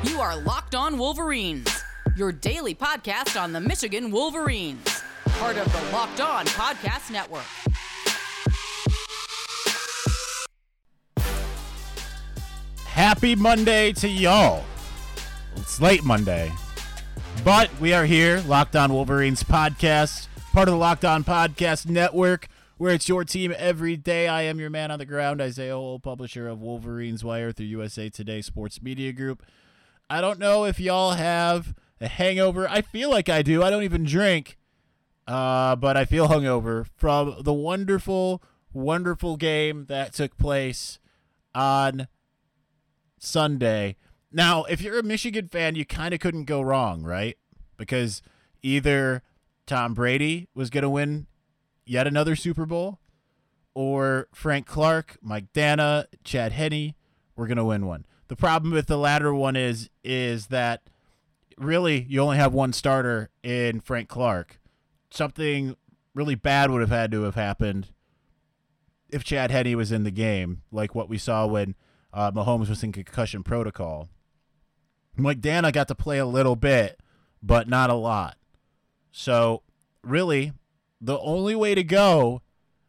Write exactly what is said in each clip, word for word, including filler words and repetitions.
You are Locked On Wolverines, your daily podcast on the Michigan Wolverines, part of the Locked On Podcast Network. Happy Monday to y'all. It's late Monday, but we are here, Locked On Wolverines podcast, part of the Locked On Podcast Network, where it's your team every day. I am your man on the ground, Isaiah Hole, publisher of Wolverines Wire through U S A Today Sports Media Group. I don't know if y'all have a hangover. I feel like I do. I don't even drink, uh, but I feel hungover from the wonderful, wonderful game that took place on Sunday. Now, if you're a Michigan fan, you kind of couldn't go wrong, right? Because either Tom Brady was going to win yet another Super Bowl, or Frank Clark, Mike Dana, Chad Henne were going to win one. The problem with the latter one is is that really you only have one starter in Frank Clark. Something really bad would have had to have happened if Chad Henne was in the game, like what we saw when uh, Mahomes was in concussion protocol. Mike Dana got to play a little bit, but not a lot. So really, the only way to go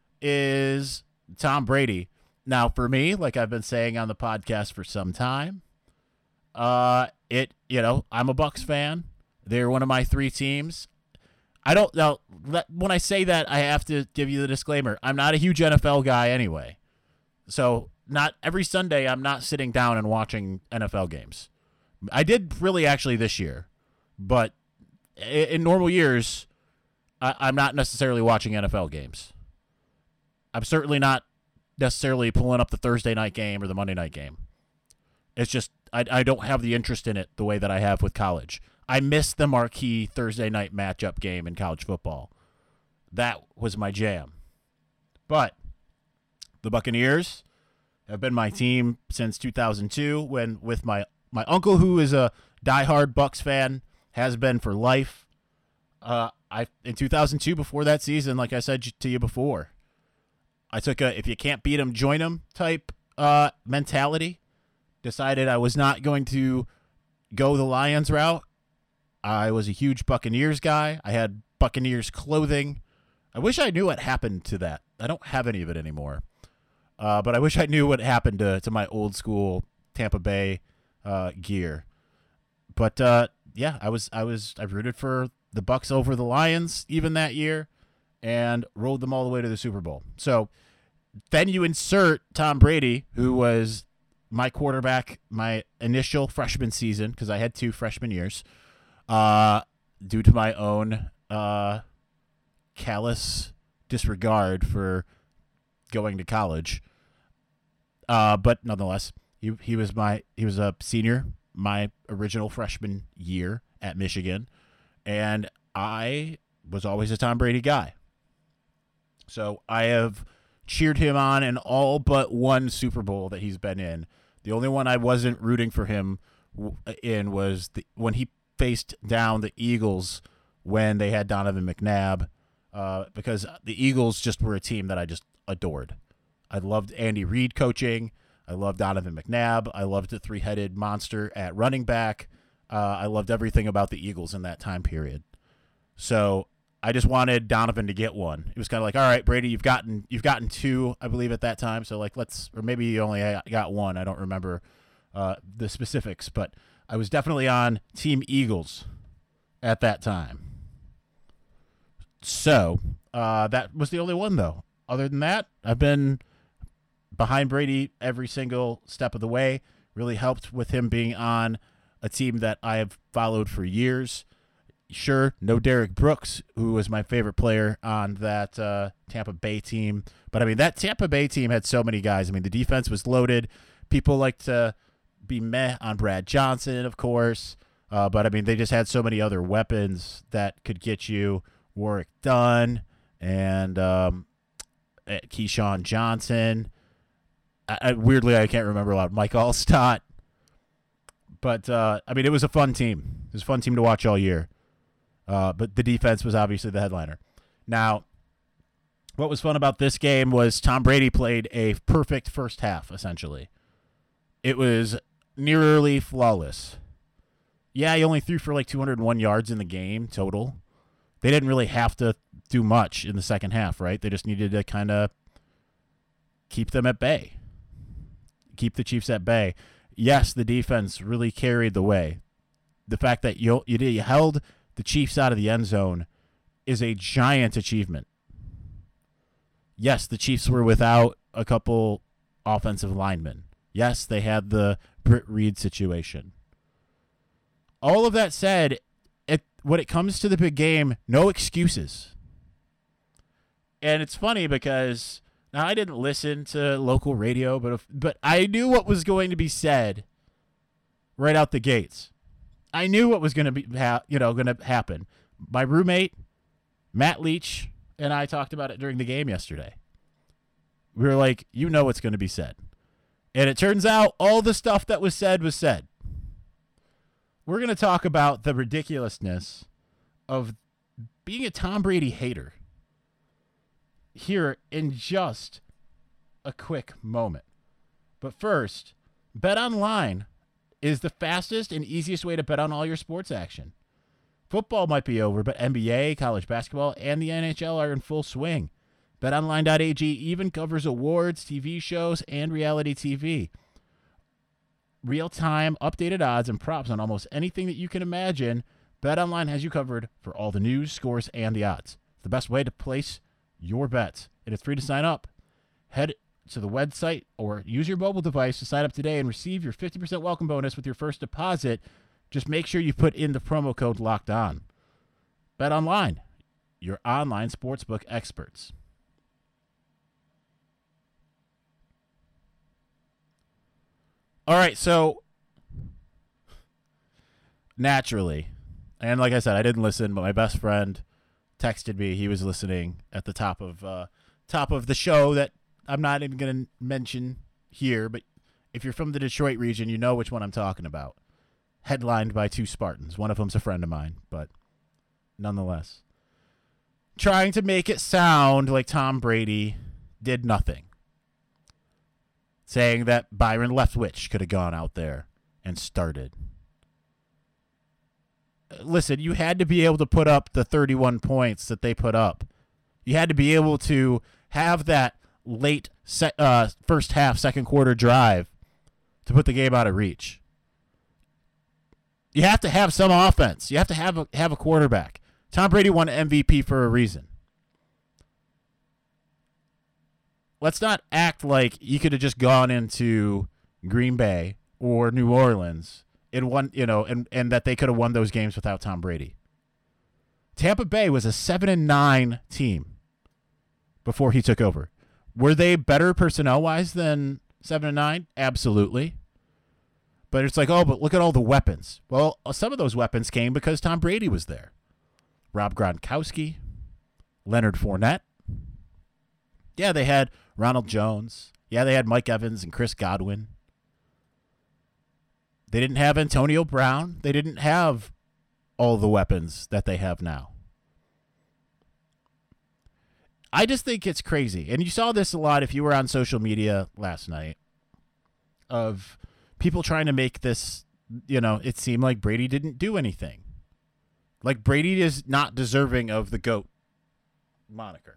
is Tom Brady. Now, for me, like I've been saying on the podcast for some time, uh, it you know I'm a Bucs fan. They're one of my three teams. I don't know. When I say that, I have to give you the disclaimer. I'm not a huge N F L guy anyway, so not every Sunday I'm not sitting down and watching N F L games. I did really actually this year, but in normal years, I, I'm not necessarily watching N F L games. I'm certainly not necessarily pulling up the Thursday night game or the Monday night game. It's just I, I don't have the interest in it the way that I have with college. I missed the marquee Thursday night matchup game in college football. That was my jam. But the Buccaneers have been my team since two thousand two, when with my, my uncle, who is a diehard Bucs fan, has been for life. Uh, I in two thousand two, before that season, like I said to you before, I took a if you can't beat them, join them type uh, mentality. Decided I was not going to go the Lions route. I was a huge Buccaneers guy. I had Buccaneers clothing. I wish I knew what happened to that. I don't have any of it anymore. Uh, but I wish I knew what happened to, to my old school Tampa Bay uh, gear. But uh, yeah, I was I was I rooted for the Bucs over the Lions even that year, and rolled them all the way to the Super Bowl. So then you insert Tom Brady, who was my quarterback my initial freshman season, because I had two freshman years, uh, due to my own uh, callous disregard for going to college. Uh, but nonetheless, he he was my he was a senior my original freshman year at Michigan, and I was always a Tom Brady guy. So I have cheered him on in all but one Super Bowl that he's been in. The only one I wasn't rooting for him in was the, when he faced down the Eagles when they had Donovan McNabb, uh, because the Eagles just were a team that I just adored. I loved Andy Reid coaching. I loved Donovan McNabb. I loved the three-headed monster at running back. Uh, I loved everything about the Eagles in that time period. So I just wanted Donovan to get one. It was kind of like, all right, Brady, you've gotten you've gotten two, I believe, at that time. So like, let's, or maybe you only got one. I don't remember uh, the specifics, but I was definitely on Team Eagles at that time. So uh, that was the only one, though. Other than that, I've been behind Brady every single step of the way. Really helped with him being on a team that I have followed for years. Sure, no Derek Brooks, who was my favorite player on that uh, Tampa Bay team. But, I mean, that Tampa Bay team had so many guys. I mean, the defense was loaded. People like to be meh on Brad Johnson, of course. Uh, but, I mean, they just had so many other weapons that could get you Warrick Dunn and um, Keyshawn Johnson. I, I, weirdly, I can't remember a lot. Mike Allstott. But, uh, I mean, it was a fun team. It was a fun team to watch all year. Uh, but the defense was obviously the headliner. Now, what was fun about this game was Tom Brady played a perfect first half, essentially. It was nearly flawless. Yeah, he only threw for like two hundred one yards in the game total. They didn't really have to do much in the second half, right? They just needed to kind of keep them at bay. Keep the Chiefs at bay. Yes, the defense really carried the way. The fact that you you, did, you held the Chiefs out of the end zone is a giant achievement. Yes, the Chiefs were without a couple offensive linemen. Yes, they had the Britt Reed situation. All of that said, it, when it comes to the big game, no excuses. And it's funny because now I didn't listen to local radio, but if, but I knew what was going to be said right out the gates. I knew what was going to be, ha- you know, going to happen. My roommate, Matt Leach, and I talked about it during the game yesterday. We were like, you know what's going to be said. And it turns out all the stuff that was said was said. We're going to talk about the ridiculousness of being a Tom Brady hater here in just a quick moment. But first, BetOnline is the fastest and easiest way to bet on all your sports action. Football might be over, but N B A, college basketball, and the N H L are in full swing. Bet Online dot A G even covers awards, T V shows, and reality T V. Real-time, updated odds and props on almost anything that you can imagine. BetOnline has you covered for all the news, scores, and the odds. It's the best way to place your bets, and it's free to sign up. Head to the website or use your mobile device to sign up today and receive your fifty percent welcome bonus with your first deposit. Just make sure you put in the promo code Locked On. BetOnline, your online sportsbook experts. All right, so naturally, and like I said, I didn't listen, but my best friend texted me. He was listening at the top of uh, top of the show that I'm not even going to mention here, but if you're from the Detroit region, you know which one I'm talking about. Headlined by two Spartans. One of them's a friend of mine, but nonetheless. Trying to make it sound like Tom Brady did nothing. Saying that Byron Leftwich could have gone out there and started. Listen, you had to be able to put up the thirty-one points that they put up. You had to be able to have that late se- uh, first half, second quarter drive to put the game out of reach. You have to have some offense. You have to have a, have a quarterback. Tom Brady won M V P for a reason. Let's not act like you could have just gone into Green Bay or New Orleans and won, you know, and, and that they could have won those games without Tom Brady. Tampa Bay was a seven and nine team before he took over. Were they better personnel wise than seven and nine? Absolutely. But it's like, oh, but look at all the weapons. Well, some of those weapons came because Tom Brady was there. Rob Gronkowski, Leonard Fournette. Yeah, they had Ronald Jones. Yeah, they had Mike Evans and Chris Godwin. They didn't have Antonio Brown. They didn't have all the weapons that they have now. I just think it's crazy. And you saw this a lot if you were on social media last night of people trying to make this, you know, it seem like Brady didn't do anything. Like Brady is not deserving of the GOAT moniker.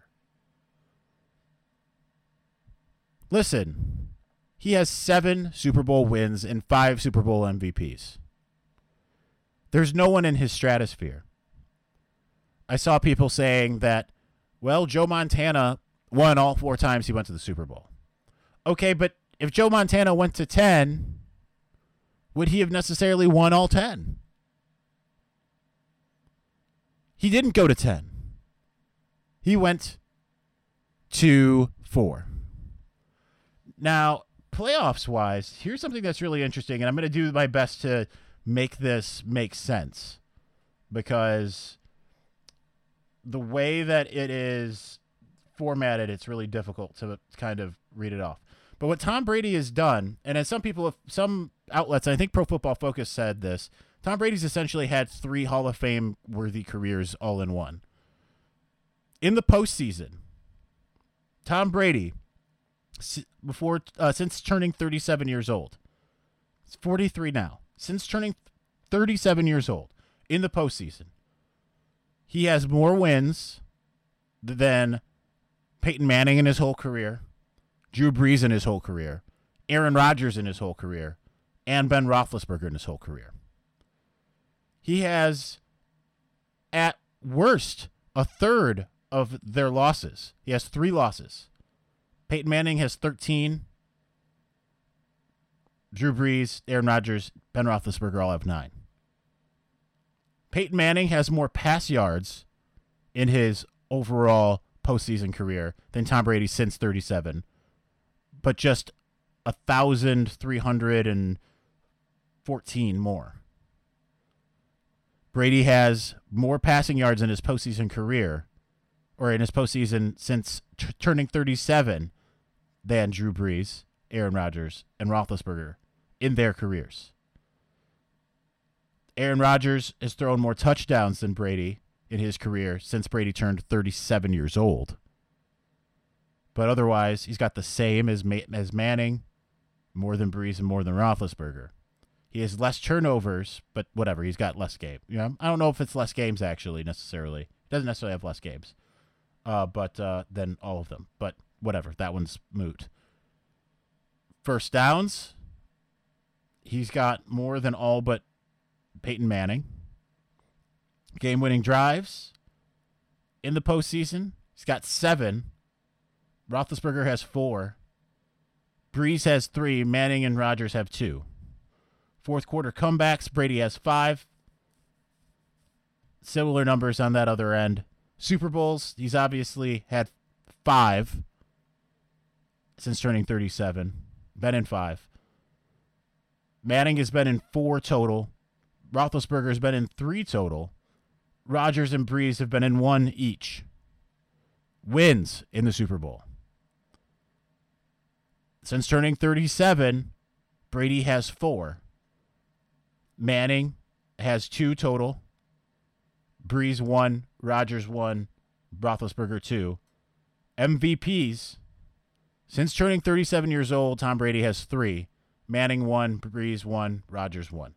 Listen, he has seven Super Bowl wins and five Super Bowl M V Ps. There's no one in his stratosphere. I saw people saying that, well, Joe Montana won all four times he went to the Super Bowl. Okay, but if Joe Montana went to ten, would he have necessarily won all ten? He didn't go to ten. He went to four. Now, playoffs-wise, here's something that's really interesting, and I'm going to do my best to make this make sense because the way that it is formatted, it's really difficult to kind of read it off. But what Tom Brady has done, and as some people, some outlets, I think Pro Football Focus said this, Tom Brady's essentially had three Hall of Fame-worthy careers all in one. In the postseason, Tom Brady, before uh, since turning thirty-seven years old, he's forty-three now. Since turning thirty-seven years old in the postseason. He has more wins than Peyton Manning in his whole career, Drew Brees in his whole career, Aaron Rodgers in his whole career, and Ben Roethlisberger in his whole career. He has, at worst, a third of their losses. He has three losses. Peyton Manning has thirteen. Drew Brees, Aaron Rodgers, Ben Roethlisberger all have nine. Peyton Manning has more pass yards in his overall postseason career than Tom Brady since thirty-seven, but just one thousand three hundred fourteen more. Brady has more passing yards in his postseason career, or in his postseason since t- turning thirty-seven, than Drew Brees, Aaron Rodgers, and Roethlisberger in their careers. Aaron Rodgers has thrown more touchdowns than Brady in his career since Brady turned thirty-seven years old. But otherwise, he's got the same as Ma- as Manning, more than Brees, and more than Roethlisberger. He has less turnovers, but whatever, he's got less games. You know, I don't know if it's less games, actually, necessarily. He doesn't necessarily have less games uh, but uh, than all of them. But whatever, that one's moot. First downs, he's got more than all but Peyton Manning. Game-winning drives in the postseason, he's got seven. Roethlisberger has four. Brees has three. Manning and Rodgers have two. Fourth quarter comebacks, Brady has five. Similar numbers on that other end. Super Bowls, he's obviously had five since turning thirty-seven. Been in five. Manning has been in four total. Roethlisberger has been in three total. Rodgers and Brees have been in one each. Wins in the Super Bowl. Since turning thirty-seven, Brady has four. Manning has two total. Brees one, Rodgers one, Roethlisberger two. M V Ps, since turning thirty-seven years old, Tom Brady has three. Manning one, Brees one, Rodgers one.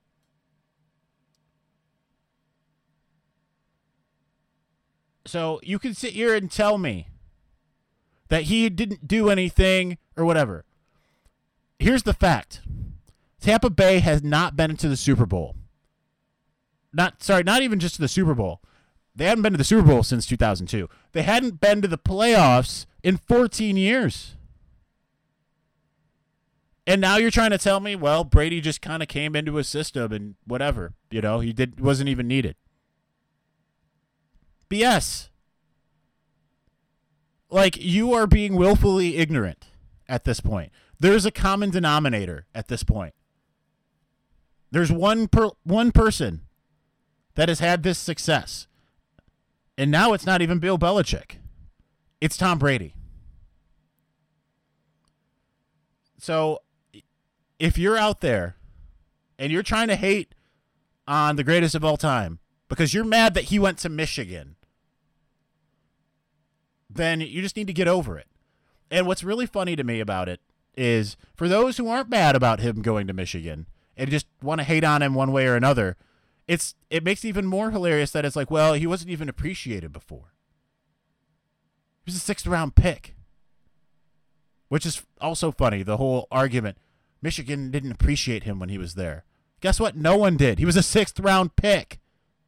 So you can sit here and tell me that he didn't do anything or whatever. Here's the fact. Tampa Bay has not been into the Super Bowl. Not sorry, not even just to the Super Bowl. They hadn't been to the Super Bowl since two thousand two. They hadn't been to the playoffs in fourteen years. And now you're trying to tell me, well, Brady just kind of came into his system and whatever, you know, he did wasn't even needed. B S. Like, you are being willfully ignorant at this point. There's a common denominator at this point. There's one per, one person that has had this success. And now it's not even Bill Belichick. It's Tom Brady. So if you're out there and you're trying to hate on the greatest of all time because you're mad that he went to Michigan, then you just need to get over it. And what's really funny to me about it is, for those who aren't mad about him going to Michigan and just want to hate on him one way or another, it's it makes it even more hilarious that it's like, well, he wasn't even appreciated before. He was a sixth round pick. Which is also funny, the whole argument. Michigan didn't appreciate him when he was there. Guess what? No one did. He was a sixth round pick.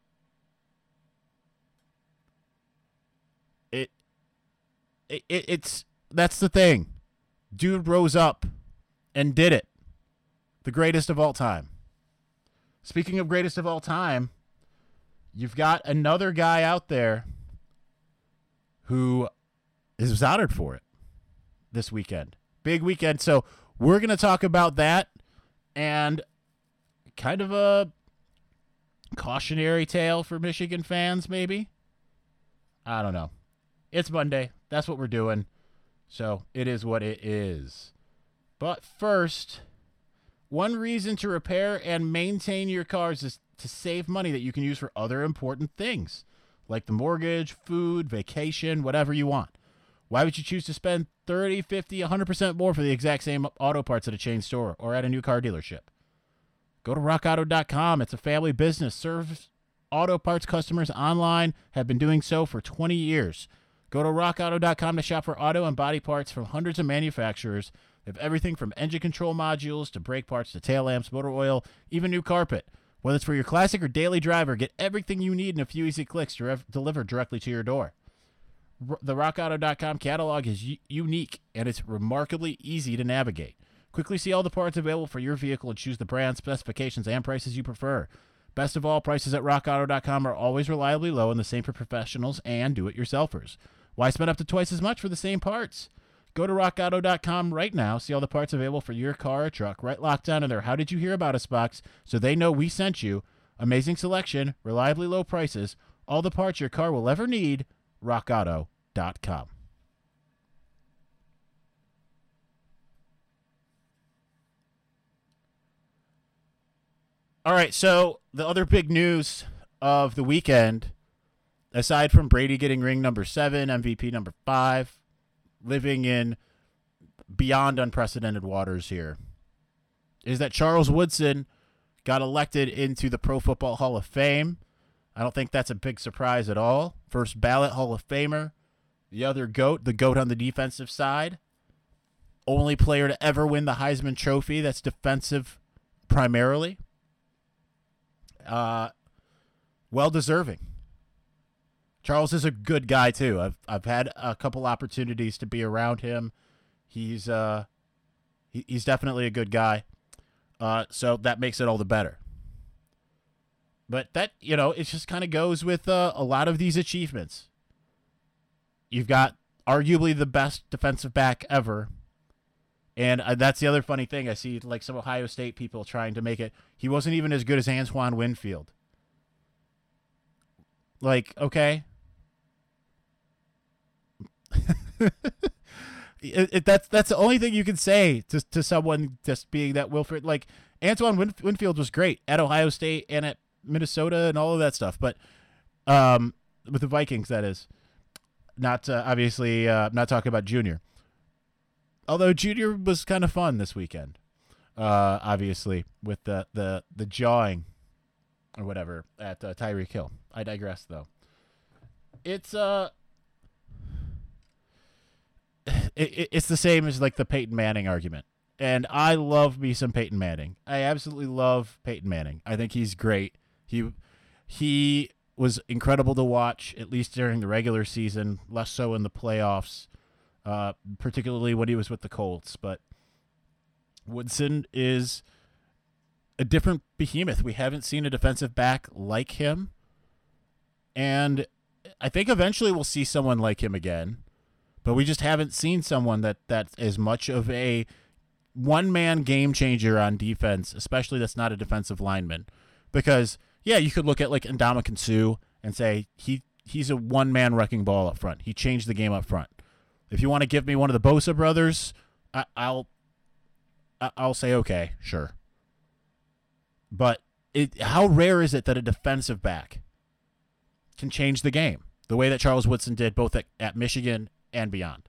It, it, it it's that's the thing. Dude rose up and did it. The greatest of all time. Speaking of greatest of all time, you've got another guy out there who is honored for it this weekend. Big weekend. So we're going to talk about that and kind of a cautionary tale for Michigan fans, maybe. I don't know. It's Monday. That's what we're doing. So it is what it is. But first, one reason to repair and maintain your cars is to save money that you can use for other important things, like the mortgage, food, vacation, whatever you want. Why would you choose to spend thirty, fifty, one hundred percent more for the exact same auto parts at a chain store or at a new car dealership? Go to rock auto dot com. It's a family business. Serves auto parts customers online, have been doing so for twenty years. Go to rock auto dot com to shop for auto and body parts from hundreds of manufacturers. They have everything from engine control modules to brake parts to tail lamps, motor oil, even new carpet. Whether it's for your classic or daily driver, get everything you need in a few easy clicks to rev- delivered directly to your door. R- the rock auto dot com catalog is u- unique, and it's remarkably easy to navigate. Quickly see all the parts available for your vehicle and choose the brand, specifications, and prices you prefer. Best of all, prices at rock auto dot com are always reliably low and the same for professionals and do-it-yourselfers. Why spend up to twice as much for the same parts? Go to rock auto dot com right now, see all the parts available for your car or truck, right locked down in their How Did You Hear About Us box so they know we sent you. Amazing selection, reliably low prices, all the parts your car will ever need, rock auto dot com. All right, so the other big news of the weekend, aside from Brady getting ring number seven, M V P number five, living in beyond unprecedented waters here, is that Charles Woodson got elected into the Pro Football Hall of Fame. I don't think that's a big surprise at all. First ballot Hall of Famer. The other GOAT, the GOAT on the defensive side. Only player to ever win the Heisman Trophy that's defensive primarily. Uh, well deserving. Charles is a good guy too. I've I've had a couple opportunities to be around him. He's uh he, he's definitely a good guy. Uh, so that makes it all the better. But that, you know, it just kind of goes with uh, a lot of these achievements. You've got arguably the best defensive back ever. And uh, that's the other funny thing. I see like some Ohio State people trying to make it. He wasn't even as good as Antoine Winfield. Like, okay. it, it, that's that's the only thing you can say to to someone just being that Wilfred. Like, Antoine Win, Winfield was great at Ohio State and at Minnesota and all of that stuff. But um, with the Vikings, that is. Not uh, obviously, uh, not talking about Junior. Although Junior was kind of fun this weekend, uh, obviously, with the, the, the jawing or whatever at uh, Tyreek Hill. I digress, though. It's uh, it, it's the same as like the Peyton Manning argument. And I love me some Peyton Manning. I absolutely love Peyton Manning. I think he's great. He he was incredible to watch, at least during the regular season, less so in the playoffs. Uh, particularly when he was with the Colts. But Woodson is a different behemoth. We haven't seen a defensive back like him. And I think eventually we'll see someone like him again. But we just haven't seen someone that that's as much of a one-man game changer on defense, especially that's not a defensive lineman. Because, yeah, you could look at like Ndamukong Suh and say he he's a one-man wrecking ball up front. He changed the game up front. If you want to give me one of the Bosa brothers, I, I'll I'll say okay, sure. But it, how rare is it that a defensive back can change the game the way that Charles Woodson did both at, at Michigan and beyond?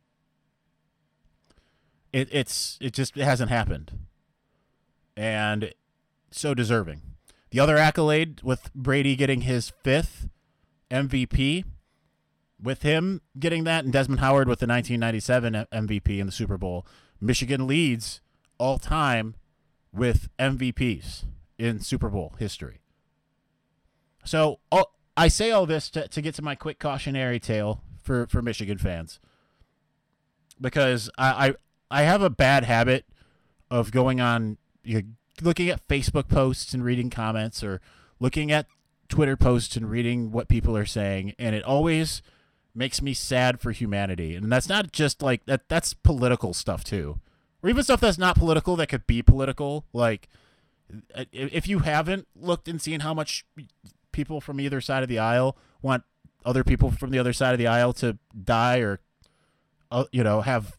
It it's it just it hasn't happened, and so deserving. The other accolade with Brady getting his fifth M V P. With him getting that and Desmond Howard with the nineteen ninety-seven M V P in the Super Bowl, Michigan leads all time with M V Ps in Super Bowl history. So all, I say all this to, to get to my quick cautionary tale for, for Michigan fans. Because I, I I have a bad habit of going on, you know, looking at Facebook posts and reading comments, or looking at Twitter posts and reading what people are saying, and it always makes me sad for humanity. And that's not just like that, that's political stuff too, or even stuff that's not political that could be political. Like, if you haven't looked and seen how much people from either side of the aisle want other people from the other side of the aisle to die, or uh, you know, have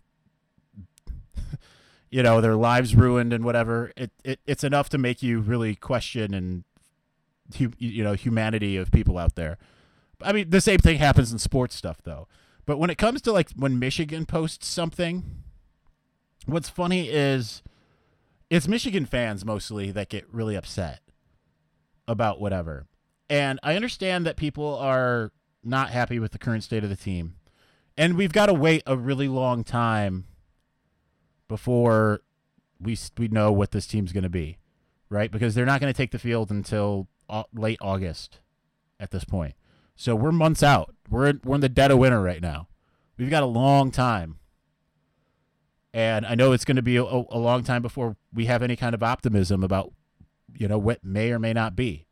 you know, their lives ruined and whatever, it, it it's enough to make you really question and you know, humanity of people out there. I mean, the same thing happens in sports stuff, though. But when it comes to, like, when Michigan posts something, what's funny is it's Michigan fans mostly that get really upset about whatever. And I understand that people are not happy with the current state of the team. And we've got to wait a really long time before we we know what this team's going to be, right? Because they're not going to take the field until uh, late August at this point. So we're months out. We're in, we're in the dead of winter right now. We've got a long time. And I know it's going to be a, a long time before we have any kind of optimism about, you know, what may or may not be.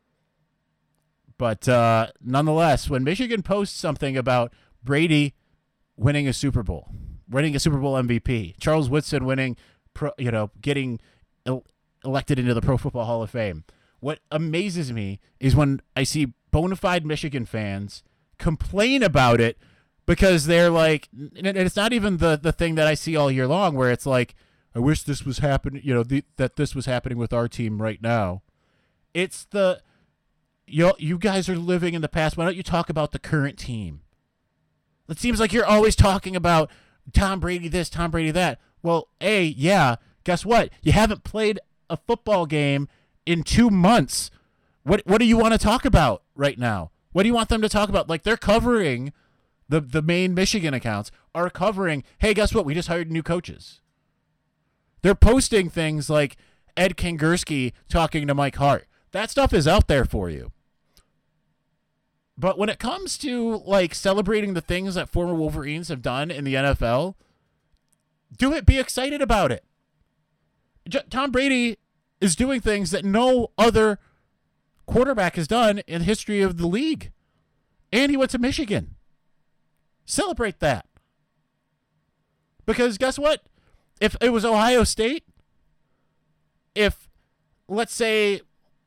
But uh, nonetheless, when Michigan posts something about Brady winning a Super Bowl, winning a Super Bowl M V P, Charles Woodson winning, pro, you know, getting el- elected into the Pro Football Hall of Fame, what amazes me is when I see bona fide Michigan fans complain about it because they're like, and it's not even the, the thing that I see all year long where it's like, I wish this was happening, you know, the, that this was happening with our team right now. It's the, you you guys are living in the past. Why don't you talk about the current team? It seems like you're always talking about Tom Brady this, Tom Brady that. Well, A, yeah, guess what? You haven't played a football game in two months. What what do you want to talk about right now? What do you want them to talk about? Like, they're covering, the, the main Michigan accounts are covering, hey, guess what? We just hired new coaches. They're posting things like Ed Kangursky talking to Mike Hart. That stuff is out there for you. But when it comes to, like, celebrating the things that former Wolverines have done in the N F L, do it. Be excited about it. J- Tom Brady is doing things that no other quarterback has done in the history of the league. And he went to Michigan. Celebrate that. Because guess what? If it was Ohio State, if, let's say,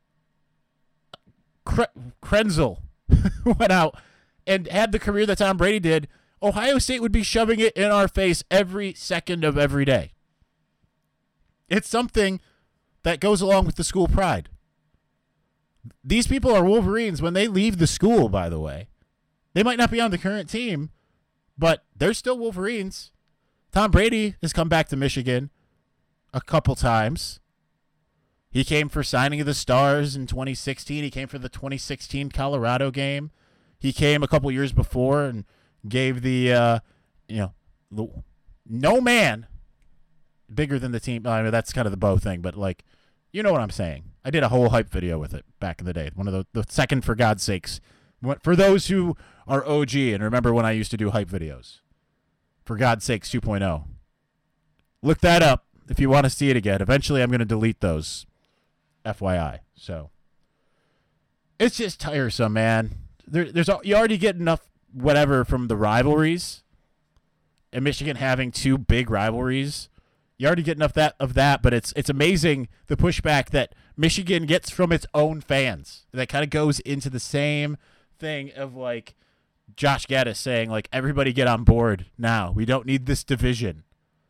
Kre- Krenzel went out and had the career that Tom Brady did, Ohio State would be shoving it in our face every second of every day. It's something that goes along with the school pride. These people are Wolverines when they leave the school, by the way. They might not be on the current team, but they're still Wolverines. Tom Brady has come back to Michigan a couple times. He came for signing of the Stars in twenty sixteen. He came for the twenty sixteen Colorado game. He came a couple years before and gave the, uh, you know, the, no man bigger than the team. I mean, that's kind of the Bo thing, but, like, you know what I'm saying. I did a whole hype video with it back in the day. One of the, the second, for God's sakes. For those who are O G and remember when I used to do hype videos. For God's sakes two point oh. Look that up if you want to see it again. Eventually I'm going to delete those. F Y I. So it's just tiresome, man. There, there's you already get enough whatever from the rivalries, and Michigan having two big rivalries. You already get enough that of that, but it's it's amazing the pushback that Michigan gets from its own fans. That kind of goes into the same thing of, like, Josh Gaddis saying, like, everybody get on board now. We don't need this division.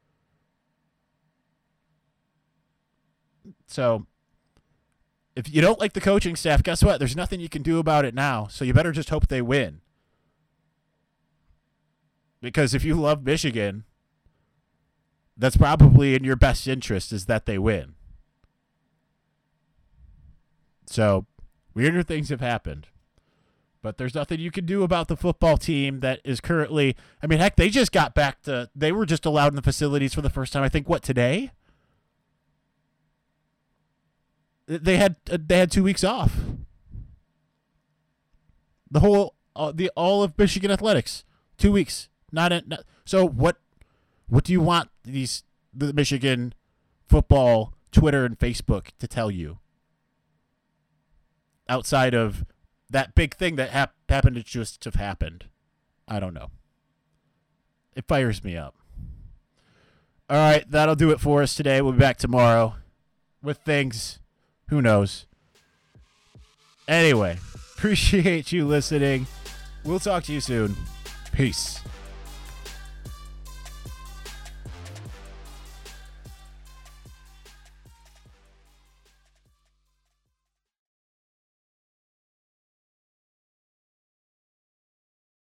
So if you don't like the coaching staff, guess what? There's nothing you can do about it now, so you better just hope they win. Because if you love Michigan, that's probably in your best interest is that they win. So weirder things have happened. But there's nothing you can do about the football team that is currently, I mean, heck, they just got back to, they were just allowed in the facilities for the first time, I think, what, today? They had they had two weeks off. The whole uh, the all of Michigan athletics, two weeks. Not, in, not so. What what do you want these the Michigan football Twitter and Facebook to tell you outside of that big thing that hap- happened to just have happened? I don't know. It fires me up. All right, that'll do it for us today. We'll be back tomorrow with things. Who knows? Anyway, appreciate you listening. We'll talk to you soon. Peace.